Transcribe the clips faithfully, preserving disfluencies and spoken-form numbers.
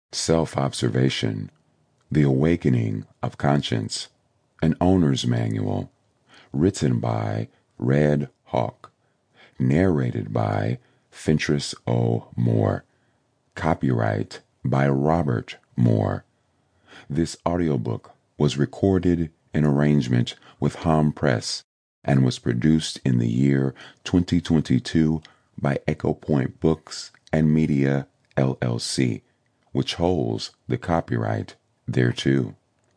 Self-Observation, The Awakening of Conscience, an Owner's Manual, written by Red Hawk, narrated by Fentress O. Moore, copyright by Robert Moore. This audiobook was recorded in arrangement with Hom Press and was produced in the year twenty twenty-two by Echo Point Books and Media, L L C, which holds the copyright thereto.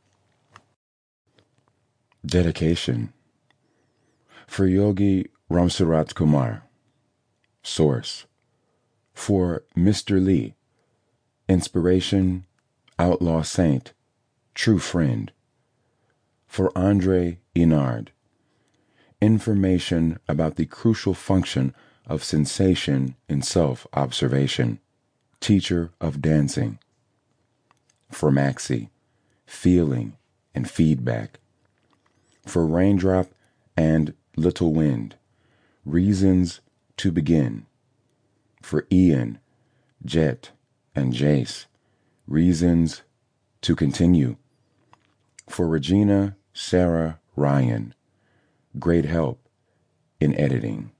Dedication. For Yogi Ramsurat Kumar. Source. For Mister Lee. Inspiration, Outlaw Saint, True Friend. For Andre Enard. Information about the crucial function of sensation in self-observation. Teacher of dancing. For Maxie. Feeling and feedback. For Raindrop and Little Wind. Reasons to begin. For Ian, Jet, and Jace. Reasons to continue. For Regina, Sarah, Ryan. Great help in editing.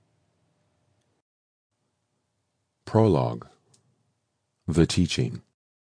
Prologue. The Teaching.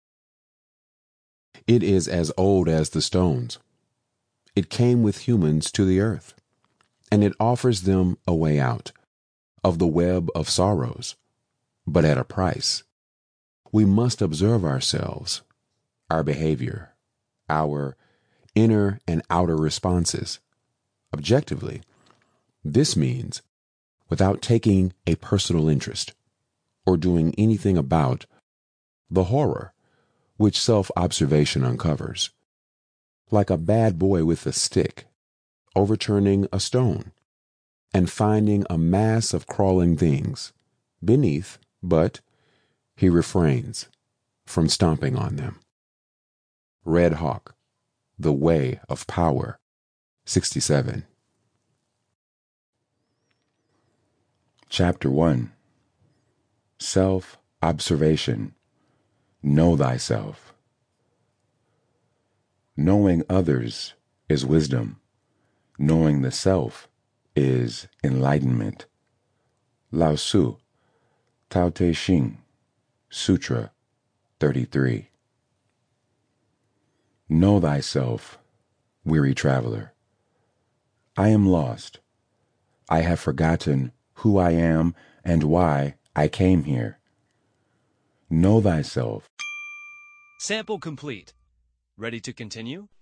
It is as old as the stones. It came with humans to the earth, and it offers them a way out of the web of sorrows, but at a price. We must observe ourselves, our behavior, our inner and outer responses. Objectively, this means without taking a personal interest or doing anything about the horror which self-observation uncovers. Like a bad boy with a stick, overturning a stone and finding a mass of crawling things beneath, but he refrains from stomping on them. Red Hawk, The Way of Power, sixty-seven. Chapter one. Self-Observation. Know thyself. Knowing others is wisdom. Knowing the self is enlightenment. Lao Tzu, Tao Te Ching, Sutra thirty-three. Know thyself, weary traveler. I am lost. I have forgotten who I am and why I came here. Know thyself. Sample complete. Ready to continue?